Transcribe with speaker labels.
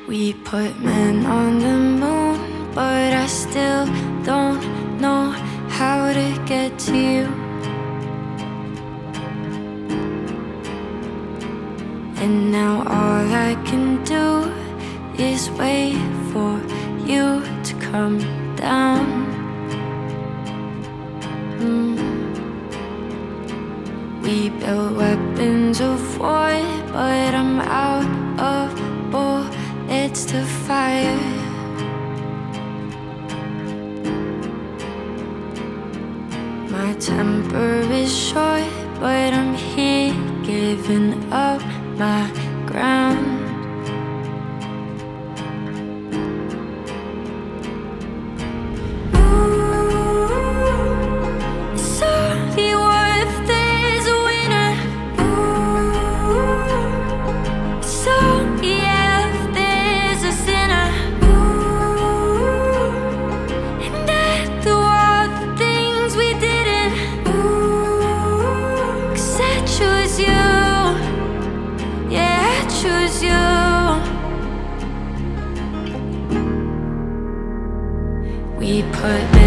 Speaker 1: We put men on the moon, but I still don't know how to get to you. And now all I can do is wait for you to come down. We built weapons of war, but I'm out of bullets to fire. My temper is short, but I'm here giving up my ground. We put